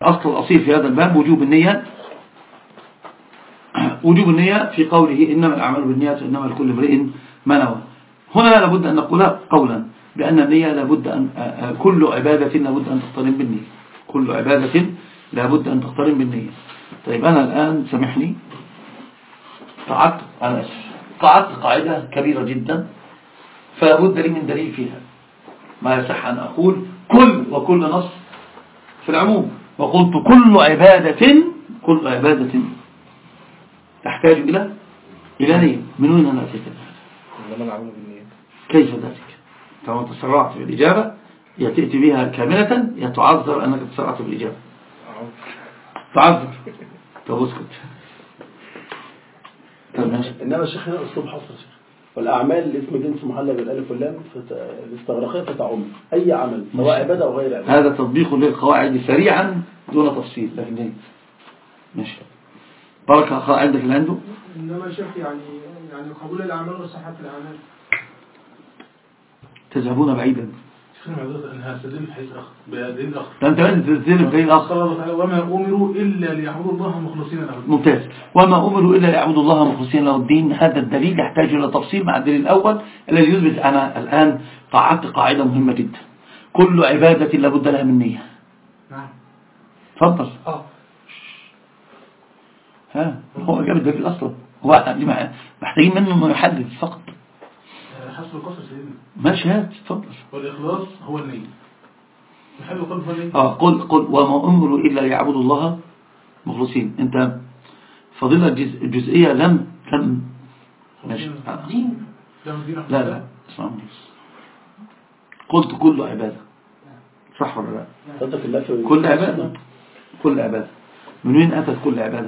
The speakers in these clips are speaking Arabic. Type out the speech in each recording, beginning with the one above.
أصل الأصيل في هذا الباب وجوب النية. وجوب النية في قوله إنما الأعمال بالنيات وإنما لكل امرئ ما نوى. هنا لابد أن نقول قولا بأن النية لابد أن كل عبادة لابد أن تقترن بالنية. كل عبادة لابد أن تقترن بالنية. طيب أنا الآن سامحني قعدت قاعدة كبيرة جدا فلابد لي من دليل فيها. ما يصح أن أقول كل نص في العموم، وقلت كل عبادة تحتاج إلى نية. من وين أنا أتيت كيف ذلك؟ كما تسرعت في الإجابة يتأتي بها كاملة يتعذر أنك تسرعت في الإجابة. تعذر. طب اسكت. إنما الشيخ هنا أسلوب حصر شيخ. والأعمال الاسم جنس محلى بالألف واللام الاستغراقية فتعم أي عمل سواء عبادة أو غير عبادة. هذا تطبيق للقواعد سريعا دون تفصيل، لكن جيد. ماشي. بركة عندك اللي عنده. إنما شيخ يعني قبول الأعمال وصحة الأعمال. تذهبون بعيدا. أنها تدل في حيث بدليل آخر. أنت تدل بدليل آخر. وما أمروا إلا ليعبدوا الله مخلصين له الدين. ممتاز. وما أمروا إلا ليعبدوا الله مخلصين له الدين. هذا الدليل يحتاج إلى تفصيل مع الدليل الأول الذي يثبت. أنا الآن قعدت قاعدة مهمة جدا. كل عبادة لابد لها من نية. نعم. تفضل. هو جاب الدليل أصلا. هو محتاجين منه إنه يحدد فقط. حسب القصر سيدنا. ماشي هات تفضل. والإخلاص هو النية. محل القلب هو النية. قل وما أمروا إلا ليعبدوا الله مخلصين. أنت فضيلة الجزئية لم ماشي. دين. لا اسمعني. قلت كل عبادة صح ولا لا؟ كل عبادة من وين أتت كل عبادة؟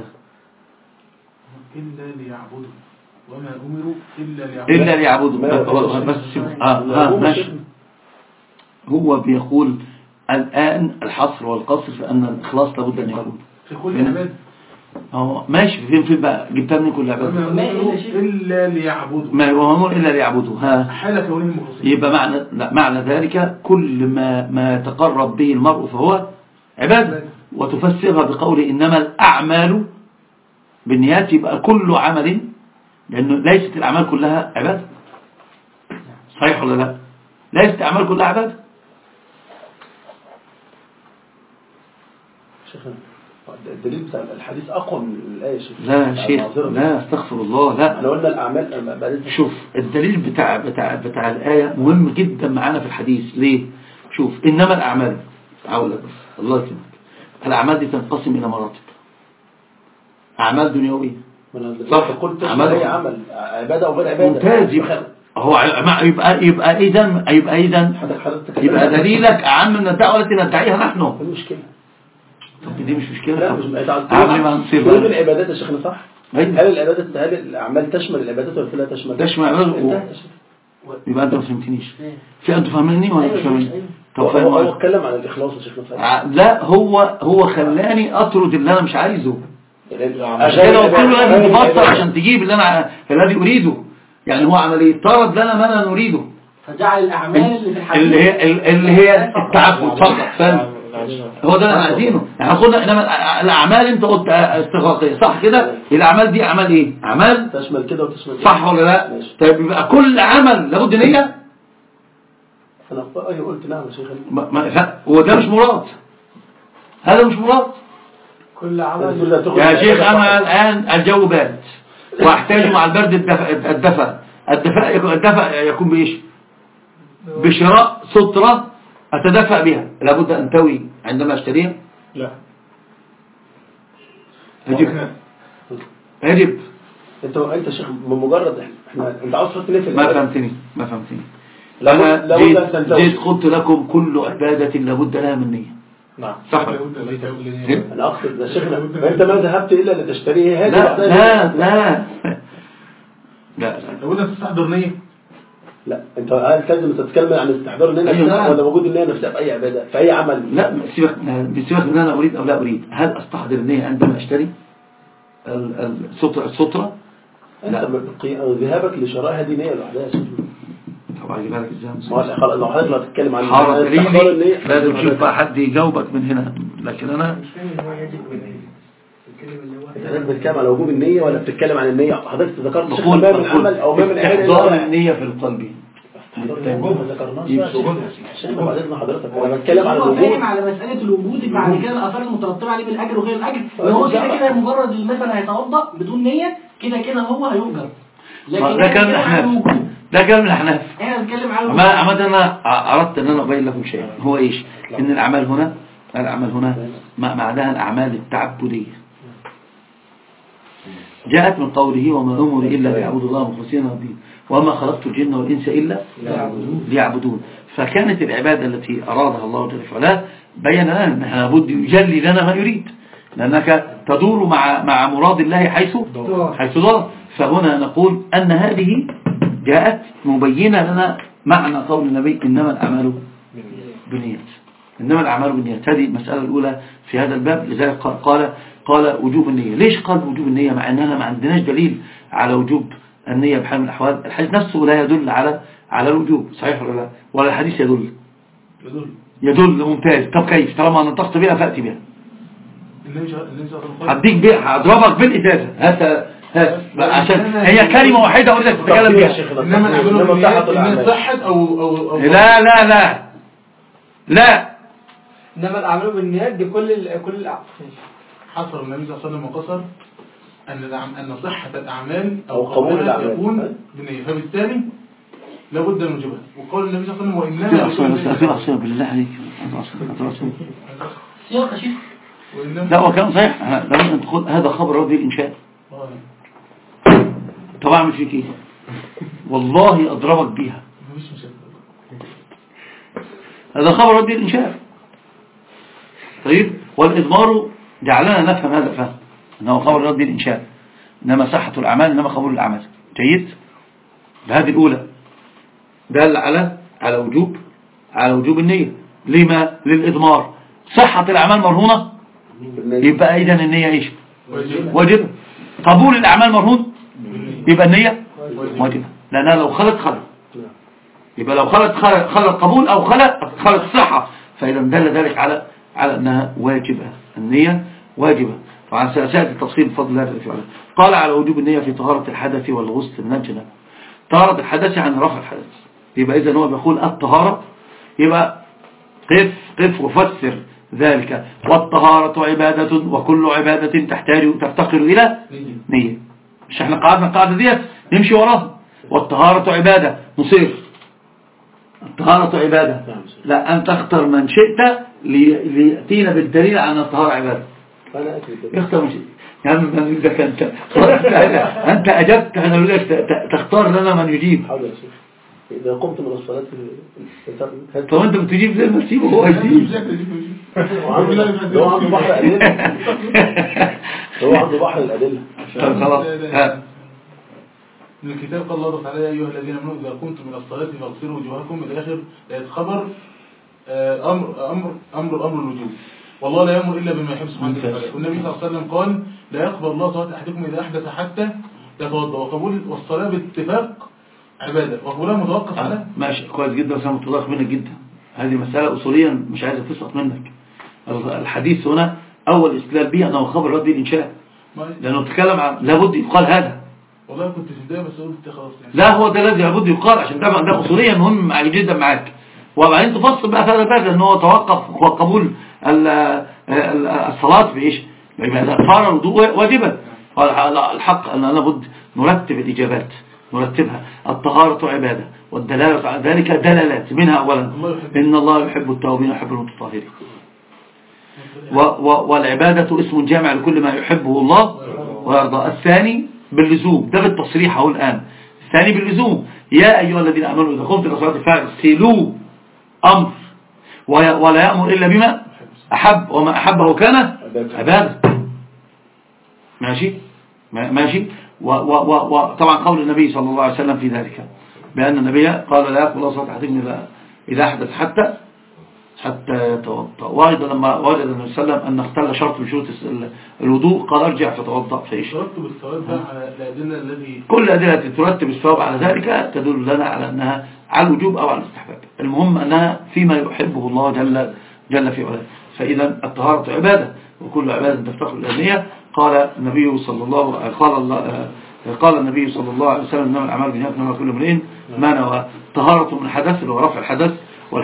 إلا ليعبدوا وما أمروا إلا ليعبدوا بس ماشي. هو بيقول الآن الحصر والقصر فأن الإخلاص لابد أن يكون في كل عبادة. ماشي. فين بقى جبتها من كل عبادة؟ وما أمروا إلا ليعبدوا. ما هو إلا ليعبدوا. حال كونهم مخلصين. يبقى معنى ذلك كل ما يتقرب به المرء فهو عبادة. وتفسرها بقول إنما الأعمال بالنيات. يبقى كل عمل، لأنه ليست الأعمال كلها عبادة. صحيح ولا لا؟ ليست الأعمال كلها عبادة. الدليل بتاع الحديث أقوى من الآية شيخ. لا شيخ لا استغفر الله لا. احنا قلنا الأعمال شوف الدليل بتاع الآية مهم جدا معانا في الحديث. ليه؟ شوف إنما الأعمال أقول لك بس الله يسلمك. الأعمال دي تنقسم إلى مراتب. أعمال دنيوية صح. قلت أي عمل عبادة أو غير عبادة. ممتاز. يبقى دليلك أعم من الدعوة التي ندعيها نحن. المشكلة طب دي مش مشكلة. لا ما نصير كل العبادات يا شيخنا صح. هل الأعمال تشمل العبادات ولا لا تشمل؟ يبقى أنت ما فهمتنيش. أنت فاهمني ولا مش فاهمني؟ طب هو اتكلم عن الإخلاص يا شيخنا. لا هو خلاني أطرد اللي أنا مش عايزه. عشان قلت له لازم تبطل عشان تجيب الذي أريده. يعني هو عمل ايه؟ طرد لنا ما لا نريده. فجعل الأعمال اللي في الحديث اللي هي التعبد فقط. فاهم؟ هو ده اللي احنا عايزينه. احنا قلنا انما الاعمال انت قلت استغراقيه صح كده. الاعمال دي اعمال ايه؟ اعمال تشمل كده وتشمل كده صح ولا لا؟ طيب يبقى كل عمل لابد نيه. انا قلت نعم يا شيخ. هو ده مش مراد. هذا مش مراد. كل عمل يا شيخ أنا الآن الجو بارد وأحتاج مع البرد الدفأ يكون بإيش؟ بشراء سترة أتدفأ بها. لابد أن توي عندما أشتريها. لا يجب. أنت شيخ بمجرد أنت عاوز تحط ليه في ما فهمتني. أنا جيت قلت لكم كل عبادة لابد لها من نية. نعم صح. أنا أقصد يا شيخنا أنت ما ذهبت إلا لتشتريه. لا لابد تستحضر نية. لا انت لازم تتكلم عن استحضار النية نفسها ولا وجود النية نفسها في أي عبادة في أي عمل. لا سيبك من أنا أريد أو لا أريد. هل أستحضر النية عندما أشتري السترة؟ لا ذهابك لشراء هذه نية لوحدها. طبعا اجيبها لك ازاي؟ خلاص لو حضرتك هتتكلم عن لازم تشوف بقى حد يجاوبك من هنا، لكن انا انت حضرتك بتتكلم على وجوب النية ولا بتتكلم عن النية؟ حضرتك ذكرت ما من عمل او ما من عمل احضار النية في القلب. ما ذكرناش عشان بعدين حضرتك انا بتكلم على الوجود، فاهم على مساله الوجود بعد كده الاثار المترتبه عليه بالاجر وغير الاجر، ان هو كده مجرد مثلا هيتوضا بدون نيه كده هو هيؤجر. لكن ده كلام الاحناف، ده كلام الاحناف. احنا بنتكلم على عامه انا اردت ان انا ابين لكم شيء، هو ايش؟ ان الاعمال هنا معناها الاعمال التعبديه جاءت من قوله وما أمروا إلا ليعبدوا الله مخلصين له الدين وما خلقت الجن والإنس إلا ليعبدون. فكانت العبادة التي أرادها الله جل وعلا بين لنا أن لابد يجلي لنا ما يريد، لأنك تدور مع مراد الله حيث دار. فهنا نقول أن هذه جاءت مبينة لنا معنى قول النبي إنما الأعمال بالنيات. إنما الأعمال بالنيات، هذه المسألة الأولى في هذا الباب. لذلك قال وجوب النية. ليش قال وجوب النية مع أننا ما عندناش دليل على وجوب النية بحال من الأحوال؟ الحديث نفسه لا يدل على الوجوب، صحيح ولا لا؟ ولا الحديث يدل ممتاز. طب كيف طالما نطقت بها فأتي بها؟ هديك بها، هضربك بالإزازة. هات عشان هي كلمة واحدة أريد تتكلم بها. إنما صحت أو لا إنما الأعمال بالنيات دي كل الأعمال. حصر النبي صلى الله عليه وسلم وقصر أن صحة الأعمال أو قبول الأعمال يكون بالنية، فبالتالي لابد من وجوبها. وقال النبي صلى الله عليه وسلم في أصلا بالله عليك سياق شيخ. لا وكان صحيح. هذا خبر ربي الإنشاء. طب أعمل فيك إيه؟ والله أضربك بيها. هذا خبر ربي الإنشاء. طيب والإضمار جعلنا نفهم هذا الفهم أنه خبر ربي الإنشاء، إنما صحة الأعمال إنما قبول الأعمال. جيد. بهذه الأولى دل على وجوب النية. لما؟ للإضمار. صحة الأعمال مرهونة، يبقى إذن النية إيش؟ واجبة. قبول الأعمال مرهون، يبقى النية واجبة، لأنها لو خلت يبقى لو خلت قبول أو خلت صحة، فإذا دل ذلك على أنها واجبة. النية واجبة. طبعا سيأتي التفصيل بفضل الله تعالى. قال على وجوب النية في طهارة الحدث والغسل من الجنابة. طهارة الحدث عن رفع الحدث، يبقى إذا هو بيقول الطهارة، يبقى قف وفسر ذلك. والطهارة عبادة وكل عبادة تفتقر إلى نية. مش احنا قعدنا القاعدة ديت نمشي وراها. والطهارة عبادة نصير الطهارة عبادة، لا أن تختار من شئت ليأتينا بالدليل عن الطهارة عبادة. اختار من شئت يا عم من ذاك أنت أجبت، أنا أقول لك تختار لنا من يجيب. إذا قمت من الصلاة طب أنت بتجيب زي ما تسيبه هو يجيب. هو عنده بحر الأدلة. هو عنده بحر الأدلة. خلاص. من الكتاب قال الله تعالى يا أيها الذين آمنوا إذا قمتم من الصلاة فاغسلوا وجوهكم إلى آخر آية خبر. أمر الوجوب، والله لا يأمر إلا بما يحب سبحانه وتعالى. والنبي صلى الله عليه وسلم قال لا يقبل الله صلاة أحدكم إذا أحدث حتى يتوضأ. وقبول والصلاة باتفاق عبادة وقبولها متوقف على ماشي. كويس جدا وسام متوقف منك جدا. هذه مسألة أصوليا مش عايزة تسقط منك. الحديث هنا أول استدلال به أنه خبر رد الإنشاء، لأنه تكلم عن لابد يقال هذا. والله كنت في البداية بس قلت خلاص يعني. لا هو ده الذي لابد يقال، عشان ده أصوليا مهم جدا معاك. وبعدين تفصل بقى في هذا الباب، لأنه توقف وقبول الصلاة بإيش؟ إذا صار الوضوء واجبا. الحق أن لابد نرتب الإجابات، نرتبها. الطهارة عبادة، والدلالة على ذلك دلالات، منها أولا إن الله يحب التوابين ويحب المتطهرين. والعبادة اسم جامع لكل ما يحبه الله ويرضى. الثاني باللزوم، ده بالتصريح أهو الآن. الثاني باللزوم يا أيها الذين آمنوا إذا قمتم إلى الصلاة فاغسلوا، أمر، ولا يأمر إلا بما أحب، وما أحبه كان عبادة. ماشي. وطبعا قول النبي صلى الله عليه وسلم في ذلك بأن النبي قال لا يقبل الله صلاة أحدكم إذا أحدث حتى حتى يتوضأ. وأيضا لما وجد النبي صلى الله عليه وسلم أن اختل شرط من شروط الوضوء قال ارجع فتوضأ فإيش. ترتب الثواب على الأدلة الذي كل الأدلة التي ترتب الثواب على ذلك تدل لنا على أنها على الوجوب أو على الاستحباب. المهم أنها فيما يحبه الله جل في علاه. فإذا الطهارة عبادة، وكل عبادة تفتقر إلى النية. قال النبي صلى الله عليه وسلم إنما الأعمال بالنيات إنما كل امرئ ما نوى. طهارة من الحدث اللي هو رفع الحدث،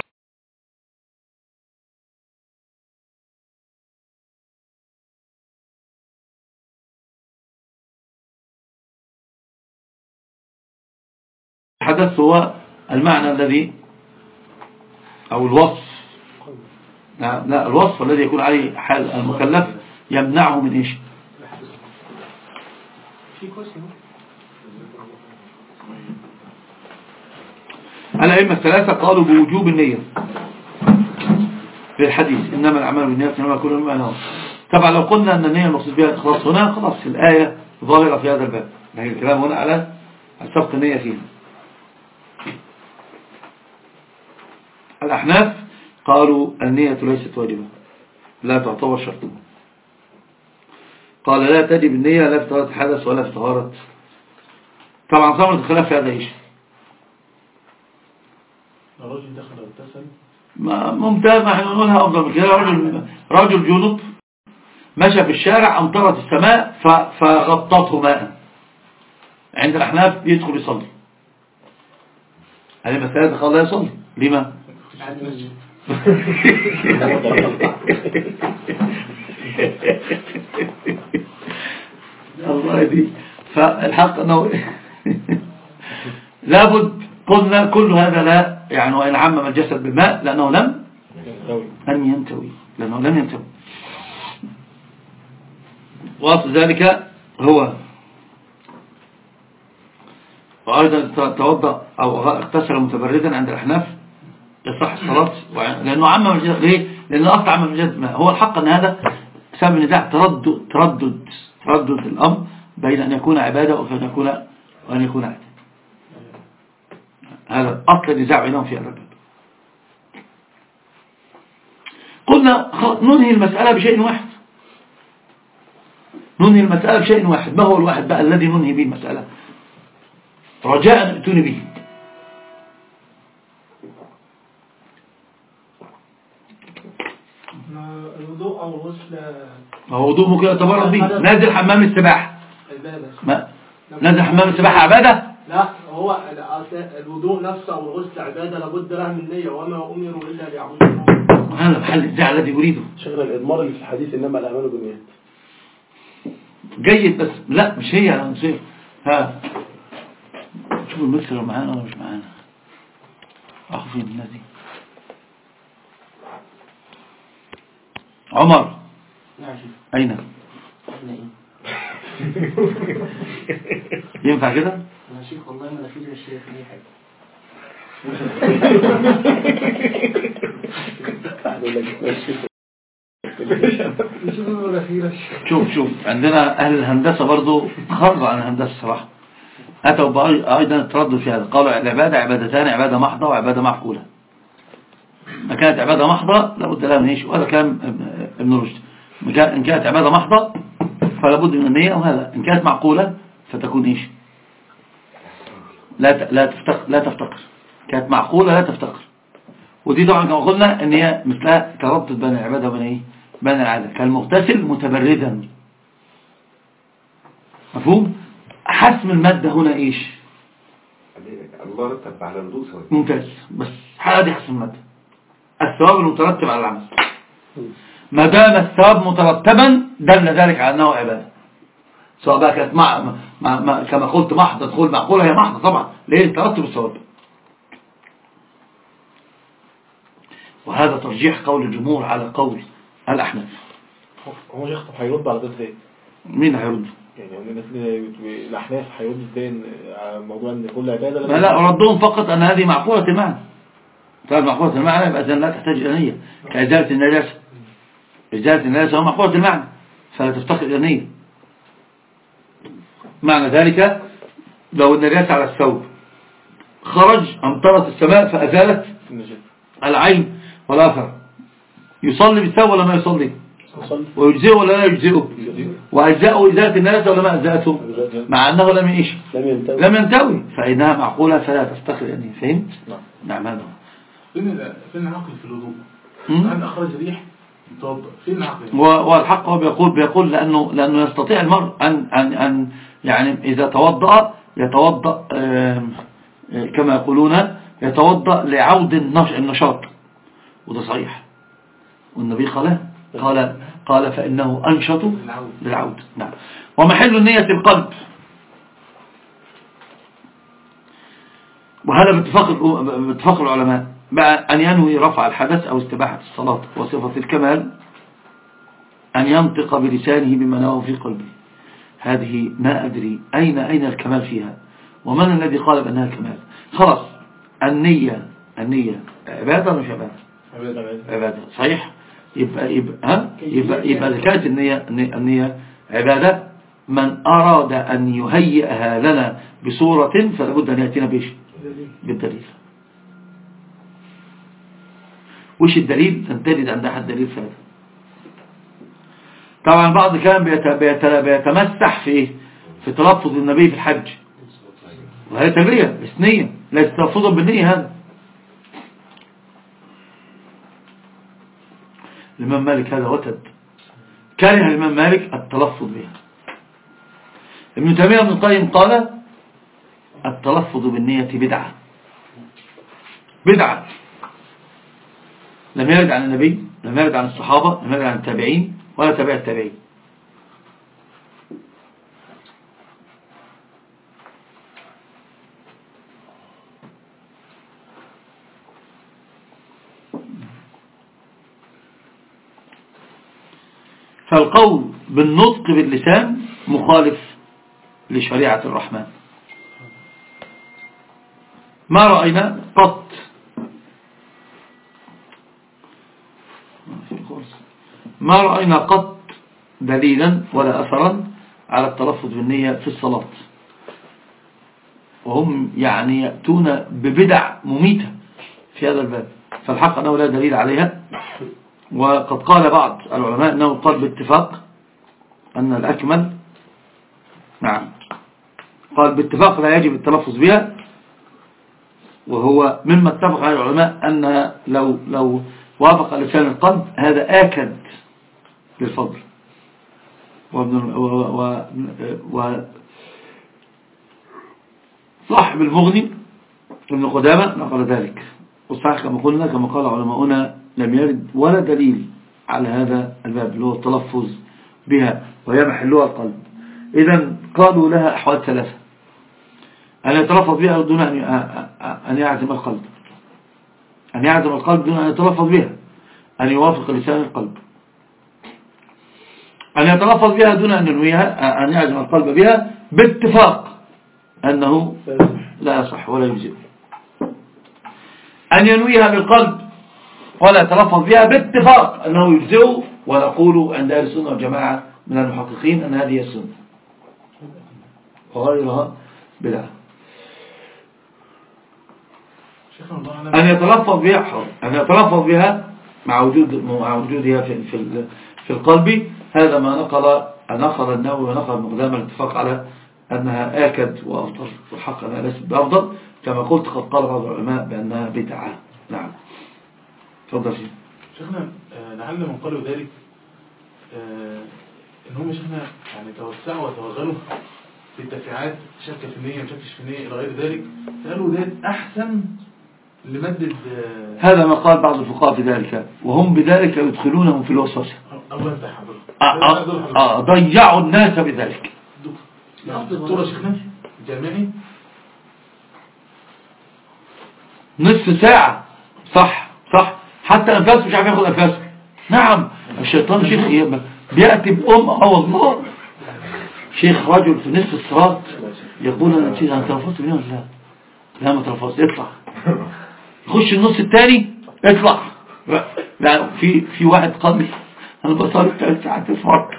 الحدث هو المعنى الذي أو الوصف، لا الوصف الذي يكون عليه حال المكلف يمنعه من إيش. الأئمة الثلاثة قالوا بوجوب النية في الحديث إنما الأعمال بالنيات إنما كل ما نوى. طبعا لو قلنا أن النية المقصود بها الإخلاص هنا خلاص الآية ظاهرة في هذا الباب، لكن الكلام هنا على سبق النية فيها. الأحناف قالوا النية ليست واجبة لا تعتبر شرطا. قال لا تجب النية لا في طهارة الحدث ولا في طهارة. طبعا ثمرة الخلاف في هذا ايش؟ الرجل دخل واغتسل ممتاز، ما احنا نقولها افضل من كده. رجل جنب مشى في الشارع امطرت السماء فغطته ماء. عند الأحناف يدخل يصلي. هذه مسألة قال لا يصلي. لما؟ الله دي. فالحق أنه لابد قلنا كل هذا لا يعني وإن عمم الجسد بالماء لأنه لم ينتوي وأصل ذلك هو. وأيضا توضأ أو اغتسل متبردا عند الأحناف يصح الصلاة لأنه عمم الجسد. ليه؟ لأنه أصل عمم الجسد بالماء. هو الحق أن هذا سبب النزاع تردد الأمر بين أن يكون عبادة وأن يكون عادة. هذا أصل النزاع بينهم في هذا الباب. قلنا ننهي المسألة بشيء واحد. ما هو الواحد بقى الذي ننهي به المسألة؟ رجاء ائتوني به. الوضوء أو الغسل. الوضوء ممكن يتبرد به. نازل حمام السباحة نازل حمام السباحة عبادة؟ لا، هو الوضوء نفسه أو الغسل عبادة لابد لها من نية وما أمروا إلا ليعبدوا الله. هذا محل الداعي الذي يريده. شغل الإضمار اللي في الحديث إنما الأعمال بالنيات جيد، بس لا مش هي أنا نصير. ها شوف المكسر معانا ولا مش معانا؟ أخو فين الناس دي؟ عمر أين؟ ينفع كده؟ يا شيخ والله ما نفيد الشيخ دي حاجة. شوف عندنا أهل الهندسة برضو خرجوا عن الهندسة صراحة، أتوا أيضا التردد في هذا. قالوا العبادة عبادتان، عبادة محضة وعبادة معقولة. ما كانت عبادة محضة لابد لها من ايش، وهذا كلام ابن رشد. إن كانت عبادة محضة فلا بد من النية، وهذا إن كانت معقولة فتكون ايش لا تفتقر. كانت معقولة لا تفتقر. ودي طبعا كما قلنا ان هي مثلها تردد بين العبادة وبين ايه بين العادة. كالمغتسل متبردا. مفهوم؟ حسم المادة هنا ايش؟ الله رتب على الوضوء سواء. ممتاز. بس هذه حسم المادة، الثواب المترتب على العمل. ما دام الثواب مترتبا دل ذلك على انه عبادة، سواء بقى كانت كما قلت محضة تقول معقولة، هي محضة طبعا. ليه؟ ترتب الثواب. وهذا ترجيح قول الجمهور على قول الأحناف. هو شيخ طب هيرد على ده ازاي؟ مين هيرد؟ يعني الأحناف هيرد ازاي على موضوع ان كل عبادة؟ لا ردهم فقط أن هذه معقولة المعنى. طيب معقولة المعنى يبقى إذن لا تحتاج إلى نية. كإزالة النجاسة. إزالة النجاسة هو معقولة المعنى فلا تفتقر إلى نية. معنى ذلك لو النجاسة على الثوب خرج أمطرت السماء فأزالت العين والآثر، يصلي بالسهو ولا ما يصلي؟ يصلي. ويجزئه ولا لا يجزئه؟ وأجزاءه إزالة النجاسة ولا ما أجزأته؟ مع أنه لم يعيش لم ينتوي فإنها معقولة فلا تفتخر يعني. فهمت؟ نعم هذا فين العقل في الوضوء؟ هل أخرج ريح توضأ؟ فين العقل؟ والحق هو بيقول لأنه يستطيع المرء أن يعني إذا توضأ يتوضأ كما يقولون يتوضأ لعود النشاط، وده صحيح، والنبي قال فإنه أنشط للعود. نعم. ومحل النية القلب، وهذا باتفاق العلماء أن ينوي رفع الحدث أو استباحة الصلاة. وصفة الكمال أن ينطق بلسانه بما نوى في قلبه. هذه ما أدري أين الكمال فيها، ومن الذي قال بأنها كمال. خلاص النية عبادة ولا مش عبادة؟ صحيح. يبقى كانت النية عبادة. من أراد أن يهيئها لنا بصورة فلابد أن يأتينا بالدليل. وش الدليل؟ تنتجد عند أحد دليل في هذا. طبعا بعض كان بيتمسح في تلفظ النبي في الحج، وهي تلبية بس نية، ليس تلفظا بالنية. هذا الإمام مالك هذا وتد، كره الإمام مالك التلفظ بها. ابن تيمية ابن القيم قال التلفظ بالنية بدعة لم يرد عن النبي، لم يرد عن الصحابة، لم يرد عن التابعين ولا تابع التابعين. فالقول بالنطق باللسان مخالف لشريعة الرحمن. ما رأينا قط دليلا ولا أثرا على التلفظ بالنية في الصلاة، وهم يعني يأتون ببدع مميتة في هذا الباب. فالحق أنه لا دليل عليها. وقد قال بعض العلماء أنه قال باتفاق أن الأكمل، نعم، قال باتفاق لا يجب التلفظ بها، وهو مما اتفق على العلماء أن لو وافق لسان القلب هذا آكد للفضل. وصاحب المغني ابن قدامة نقل ذلك. والصحيح كما قلنا كما قال علماؤنا لم يرد ولا دليل على هذا الباب اللي هو التلفظ بها وهي محلها القلب. إذن قالوا لها أحوال ثلاثة: أن يتلفظ بها دون أن يعزم القلب، أن يعزم القلب دون أن يتلفظ بها، أن يوافق لسان القلب، أن يتلفظ بها دون أن ينويها، أن يعزم القلب بها باتفاق أنه لا يصح ولا يجزئ، أن ينويها بالقلب ولا يتلفظ بها باتفاق أنه يجزئ. ونقول عند أهل السنة والجماعة من المحققين أن هذه السنة وغيرها بدعة. أن يتلفظ بها مع وجودها في القلب. هذا ما نقل النووي ونقل مقدام الاتفاق على أنها آكد وأفضل، والحق أنها ليست بأفضل. كما قلت قد قال بعض العلماء بأنها بدعة. نعم تفضل شيخنا. لعل من قالوا ذلك إن هم شيخنا يعني توسعوا وتوغلوا في التفريعات، شك في النية مشكش في النية إلى غير ذلك، فقالوا ذلك أحسن لمدد. هذا ما قال بعض الفقهاء في ذلك، وهم بذلك يدخلونهم في الوسوسة. ضيعوا الناس بذلك. دكتور شيخنا جامعي نصف ساعة، صح حتى أنفاس مش عارف ياخد أنفاسه. نعم الشيطان شيخ بيأتي والله شيخ رجل في نصف الصراط يقول أنا نسيت أنا تلفظت منه ولا لا ما تلفظت، اطلع يخش النص الثاني اطلع. لا في واحد قال لي انا بصلي 3 ساعات اسمع.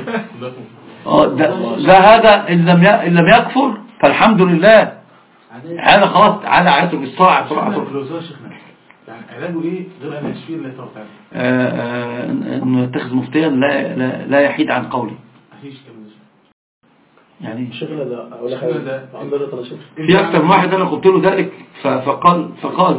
ده هذا ان لم يكفر فالحمد لله، هذا خلاص على عياته بالصاع. يعني علاجه ايه غير ان يشفيه الله تعالى؟ انه يتخذ مفتيا لا يحيد عن قوله. مفيش كلام يعني شيخنا ده ولا حاجه عندنا 13 في اكثر من واحد انا قلت له ذلك فقال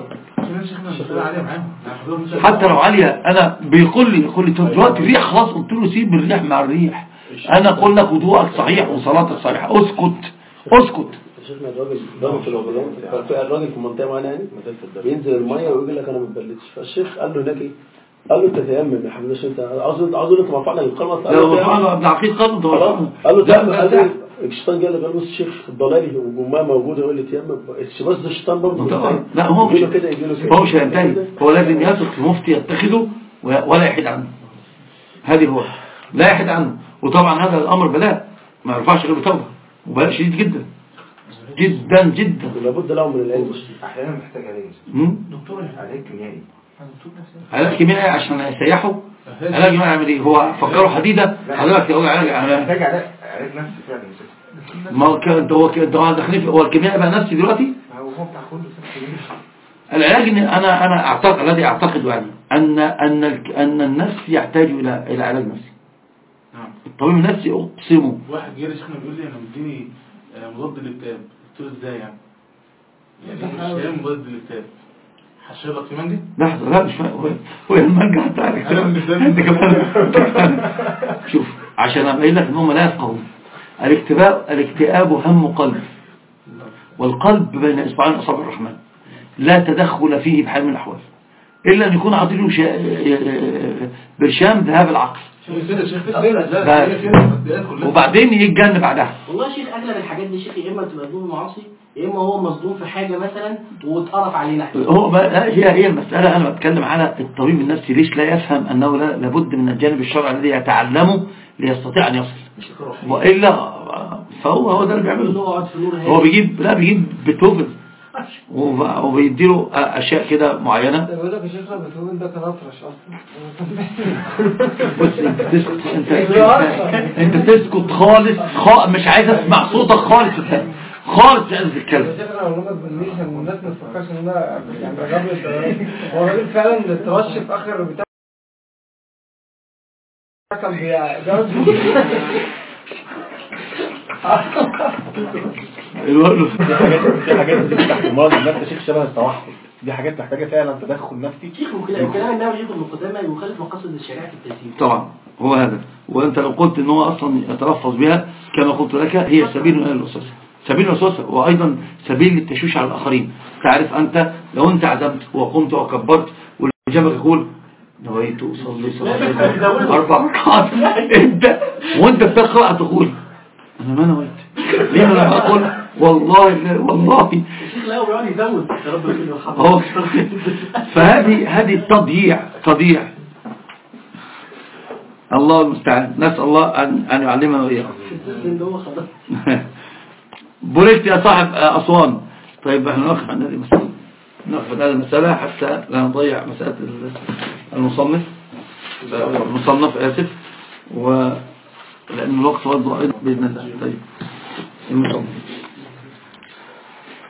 حتى لو عالية انا بيقول لي طب دلوقتي الريح خلاص. قلت له سيب الريح مع الريح. انا اقول لك وضوءك صحيح وصلاتك صحيحه. اسكت. شيخنا الراجل ضرب في الراجل في منطقه معينه يعني بينزل الميه ويقول لك انا ما اتبلتش. فالشيخ قال له هناك ايه؟ قال له انت تيمم يا حبيبي عشان انت عاوز انت مرفعنا للقمص. لو مرفعنا ابن عقيد قال له الشيطان قال له بص الشيخ الضلالي وجماه موجوده يقول لي تيمم. بس الشيطان برضه لا هو مش هينتهي. هو لازم يثق في مفتي يتخذه ولا يحيد عنه. هذه هو لا يحيد عنه. وطبعا هذا الامر بلاء ما يرفعش غير بتوبه وبلاء شديد جدا جدا جدا. لابد له من العلم. احيانا محتاج عليه دكتور علاج كيميائي. علاج كيميائي عشان يسيحوا. علاج كيميائي يعمل ايه؟ هو فكروا حديده حضرتك تقول علاج محتاج علاج نفسي فعلا. ما هو كده هو داخلين هو الكيميائي بقى نفسي دلوقتي. هو بتاع كله العلاج ان انا اعتقد الذي اعتقد يعني ان النفس يحتاج الى علاج نفسي. نعم. الطبيب النفسي اقسمه. واحد جه شيخنا بيقول لي انا مديني مضاد للاكتئاب. قلت له ازاي يعني مش هي مضاد للاكتئاب هشربك في مانجا؟ لحظه لا مش هو المانجا هتعرف انت كمان. شوف عشان ابين لك ان هم لا يفقهون. الاكتئاب هم قلب والقلب بين اصبعين اصابع الرحمن لا تدخل فيه بحال من الاحوال الا ان يكون عاطيله برشام ذهاب العقل. وبعدين يتجنب بعدها. والله شيخ اغلب الحاجات دي شيخ يا اما تبقى ذنوب معاصي يا اما هو مصدوم في حاجه مثلا واتقرف علينا. هو هي المساله. انا بتكلم على الطبيب النفسي ليش لا يفهم انه لابد من الجانب الشرعي الذي يتعلمه ليستطيع ان يصل. والا فهو ده اللي بيعمله. هو بيجيب بيتهوفن وبيديله اشياء كده معينه. بيقول لك يا شيخ بيتهوفن ده كان اطرش اصلا. بص انت تسكت خالص. مش عايز اسمع صوتك خالص خالص. مش عايز تتكلم يا شيخ انا والله ما تبنيش والناس ما تفكرش ان انا يعني رجب لي. هو الراجل فعلا اترش في اخر بتاع كان بيجاوب دي حاجات بتفتح مرض النفس شيخ شبه التوحد. دي حاجات محتاجه فعلا تدخل نفسي. شيخ وكلام النبي يجب المقدمه يخالف مقاصد الشريعه في التسليم. طبعا هو هذا. وانت لو قلت ان هو اصلا يتلفظ بها كما قلت لك هي سبيل الى الوسوسه. سبيل الوسوسه وايضا سبيل للتشويش على الاخرين. تعرف انت لو انت عزمت وقمت وكبرت والجبل يقول نويت اصلي صلاه 4 ركعات وانت بتقرا تقول انا ما نويت. ليه انا بقول والله الشيخ لا بيقعد يزود يا رب يرحمه. فهذه تضييع. الله المستعان. نسال الله ان يعلمنا واياكم. بوريت يا صاحب اسوان. طيب احنا نقف عند هذه المساله. نقف عند هذه المساله حتى لا نضيع مساله المصنف اسف لأن الوقت برضه أيضا بإذن الله. طيب المصنف